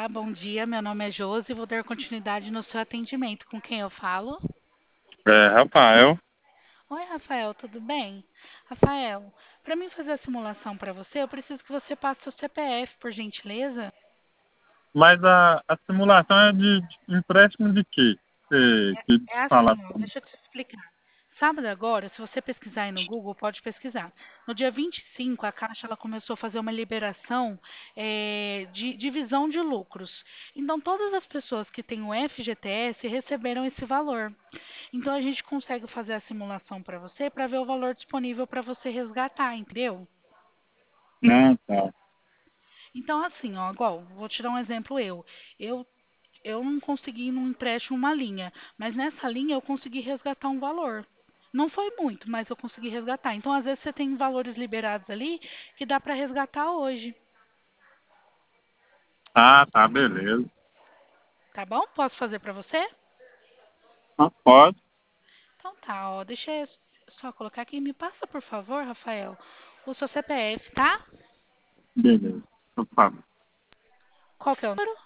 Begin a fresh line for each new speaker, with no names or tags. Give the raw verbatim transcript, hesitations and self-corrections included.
Olá, bom dia. Meu nome é Josi e vou dar continuidade no seu atendimento. Com quem eu falo?
É, Rafael,
Oi, Rafael, tudo bem? Rafael, para mim fazer a simulação para você, eu preciso que você passe seu C P F, por gentileza.
mas a, a simulação é de, de empréstimo de quê? Você que
É assim,
fala
ó,
assim.
deixa eu te explicar. Sábado agora, se você pesquisar aí no Google, pode pesquisar. No dia vinte e cinco, a Caixa ela começou a fazer uma liberação eh, de divisão de lucros. Então, todas as pessoas que têm o F G T S receberam esse valor. Então, a gente consegue fazer a simulação para você para ver o valor disponível para você resgatar, entendeu?
Não, tá.
Então, assim, ó, igual, vou te dar um exemplo eu. Eu eu não consegui num empréstimo uma linha, mas nessa linha eu consegui resgatar um valor. Não foi muito, mas eu consegui resgatar. Então, às vezes você tem valores liberados ali que dá para resgatar hoje,
Ah, tá, beleza.
tá bom? Posso fazer para você?
Ah, pode,
Então tá, ó, deixa eu só colocar aqui. Me passa, por favor, Rafael, o seu C P F, tá?
beleza. Por favor.
Qual que é o número?